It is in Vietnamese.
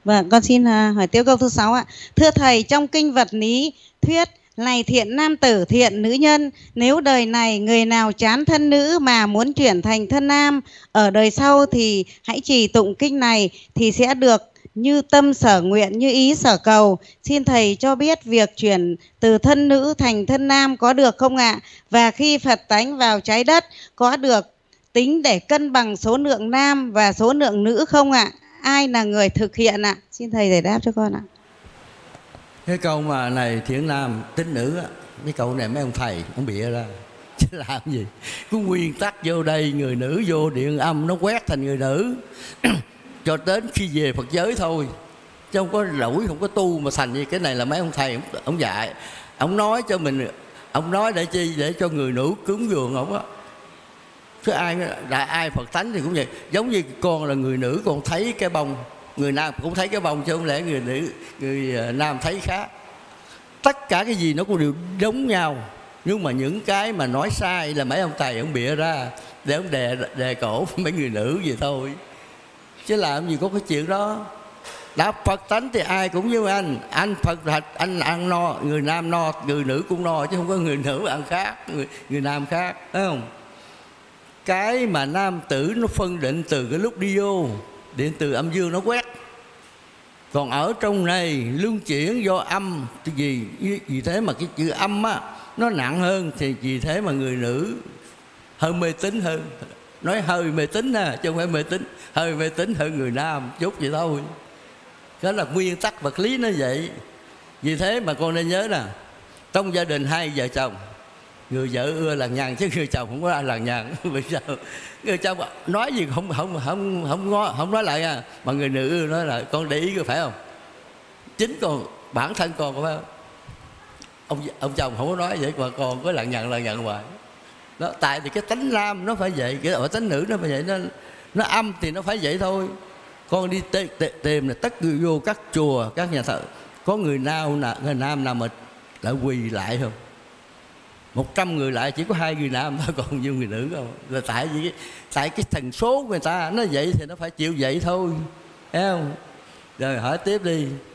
Vâng, con xin hỏi tiếp câu thứ 6 ạ. Thưa thầy, trong kinh Vật Lý thuyết này thiện nam tử thiện nữ nhân, nếu đời này người nào chán thân nữ mà muốn chuyển thành thân nam, ở đời sau thì hãy trì tụng kinh này thì sẽ được như tâm sở nguyện, như ý sở cầu. Xin thầy cho biết việc chuyển từ thân nữ thành thân nam có được không ạ? Và khi Phật tánh vào trái đất có được tính để cân bằng số lượng nam và số lượng nữ không ạ? Ai là người thực hiện ạ? Xin thầy giải đáp cho con ạ. Cái câu mà này thiện nam tính nữ á, cái câu này mấy ông thầy ông bịa ra chứ làm gì. Có nguyên tắc vô đây, người nữ vô điện âm nó quét thành người nữ cho đến khi về Phật giới thôi, chứ không có lỗi, không có tu mà thành như cái này là mấy ông thầy ông dạy. Ông nói cho mình, ông nói để chi? Để cho người nữ cúng dường ông á. Chứ ai Phật tánh thì cũng vậy. Giống như con là người nữ, con thấy cái bông, người nam cũng thấy cái bông, chứ không lẽ người nam thấy khác. Tất cả cái gì nó cũng đều giống nhau, nhưng mà những cái mà nói sai là mấy ông thầy ông bịa ra để ông đè cổ mấy người nữ vậy thôi, chứ làm gì có cái chuyện đó. Đã Phật tánh thì ai cũng như anh Phật là anh ăn no, người nam no, người nữ cũng no, chứ không có người nữ ăn khác, người nam khác, thấy không? Cái mà nam tử nó phân định từ cái lúc đi vô, điện từ âm dương nó quét. Còn ở trong này luân chuyển do âm thì vì thế mà cái chữ âm á nó nặng hơn, thì vì thế mà người nữ hơi mê tín hơn. Nói hơi mê tín ha, chứ không phải mê tín, hơi mê tín hơn người nam chút vậy thôi. Đó là nguyên tắc vật lý nó vậy. Vì thế mà con nên nhớ nè, trong gia đình hai vợ chồng, người vợ ưa lằng nhằng chứ người chồng không có ai lằng nhằng. Vì sao? Người chồng nói gì không nói lại nha, mà người nữ nói là con để ý có phải không? Chính bản thân con có phải không? Ông chồng không có nói vậy mà con có lằng nhằng hoài. Đó, tại vì cái tánh nam nó phải vậy, cái tánh nữ nó phải vậy, nó âm thì nó phải vậy thôi. Con đi tìm là tất người vô các chùa, các nhà thờ, có người nam nào mà lại quỳ lại không? 100 người lại chỉ có 2 người nam thôi, còn nhiều người nữ không? Là tại cái tần số của người ta nó vậy thì nó phải chịu vậy thôi, thấy không? Rồi hỏi tiếp đi.